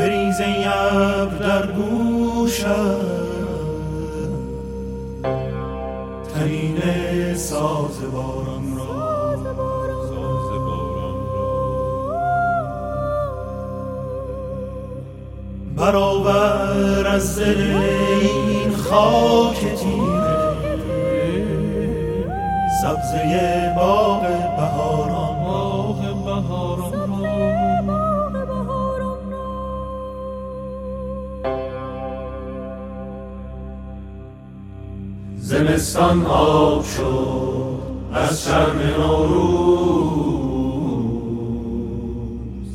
بریز ای ابر در گوشم ترینه ساز باران را برآور از دل این خاک تیره سبزه باغ بهاران زمستان آب شد از شرم نوروز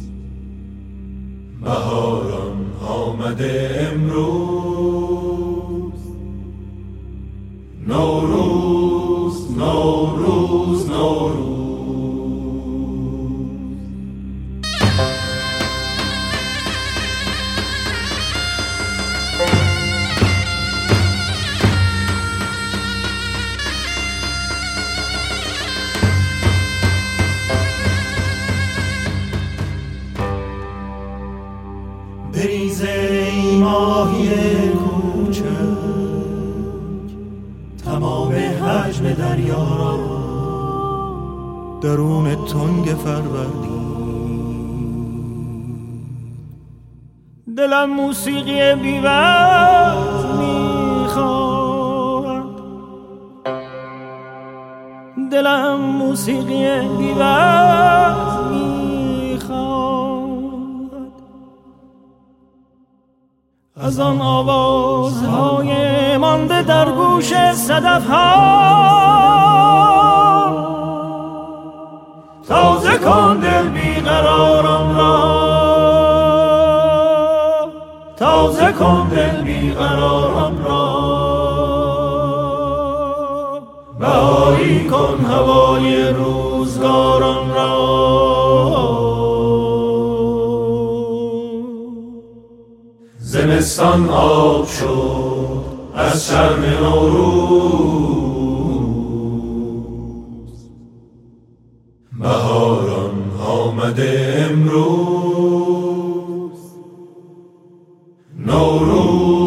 بهاران آمده امروز نوروز نوروز نوروز بریز ای ماهی کوچک تمام حجم دریا را درون تنگ فروردین دلم موسیقی بی‌وقت میخواد دلم موسیقی بی‌وقت از آن آوازهای مانده در گوش صدف‌ها تازه کن دل بیقراران را تازه کن دل بیقراران را بهایی کن هوای روزگاران را زمستان آب شد از شرم نوروز بهاران آمده امروز نوروز